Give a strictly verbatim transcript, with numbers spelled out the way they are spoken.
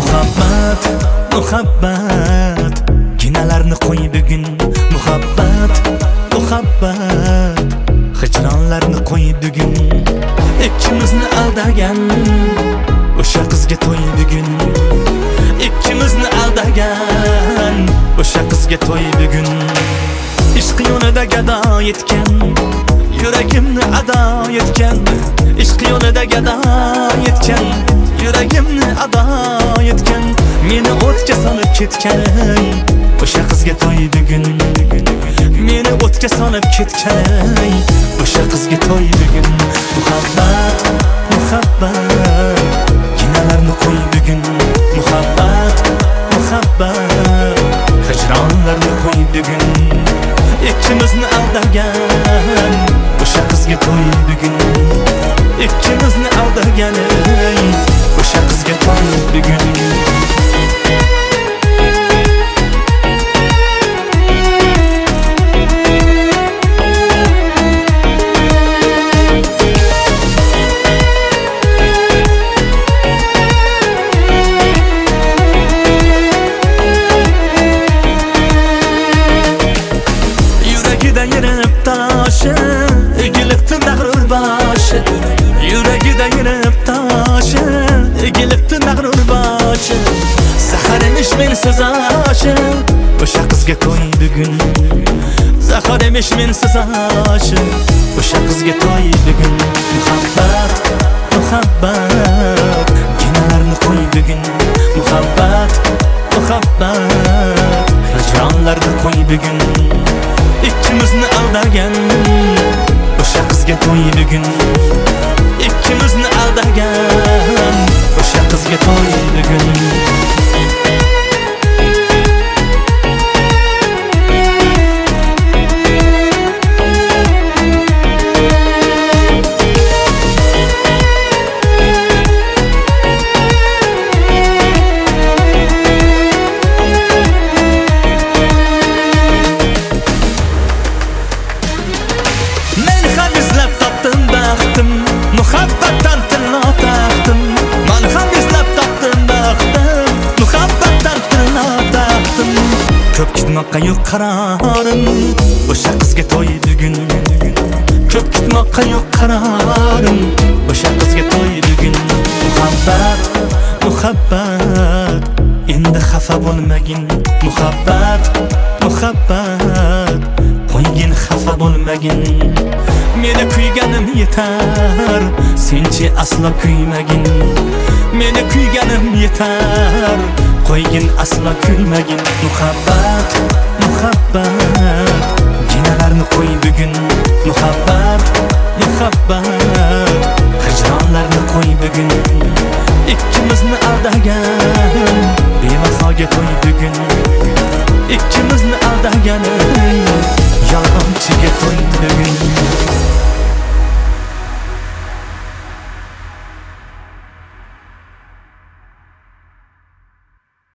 Muhabbat, muhabbat, ginalarni qo'y bugun. Muhabbat, muhabbat, hijronlarni qo'y bugun. Ikkimizni aldagan o'sha qizga to'y bugun. Ikkimizni aldagan o'sha qizga to'y bugun. Ishq yo'lida gado yetgan, yuragimni ado etgan. Ishq yo'lida gado yetgan, yuragimni ado etgan. Meni o'tga solib ketgan o'sha qizga to'y bugun. Meni o'tga solib ketgan o'sha qizga to'y bugun. Muhabbat, muhabbat, ginalarni qo'y bugun. Muhabbat, muhabbat, hijronlarni qo'y bugun. Ikkimizni aldagan o'sha qizga to'y bugun. Ikkimizni aldagan o'sha qizga to'y bugun. Egilibdi mag'rur boshi, yuragida yirib toshi. Egilibdi mag'rur boshi, zahar emish mensiz oshi. O'sha qizga to'y bugun. Zahar emish mensiz oshi. O'sha qizga to'y bugun. Muhabbat, muhabbat, ginalarni qo'y bugun. Muhabbat, muhabbat, hijronlarni qo'y bugun. Ikkimizni aldagan o'sha qizga to'y bugun. Ikkimizni aldagan o'sha qizga to'y bugun. Muhabbatdan tillo taqdim, men ham izlab topdim baxtim. Muhabbatdan tillo taqdim, ko'p kitmoqqa yo'q qarorim o'sha qizga to'y bugun. Ko'p kitmoqqa yo'q qarorim o'sha qizga to'y bugun. Muhabbat, muhabbat, endi xafa bo'lmagin. Muhabbat, muhabbat, qo'ygin xafa bo'lmagin. Meni kuyganim yetar, senchi aslo kuymagin. Meni kuyganim yetar, qo'ygin aslo kuymagin. Muhabbat, muhabbat,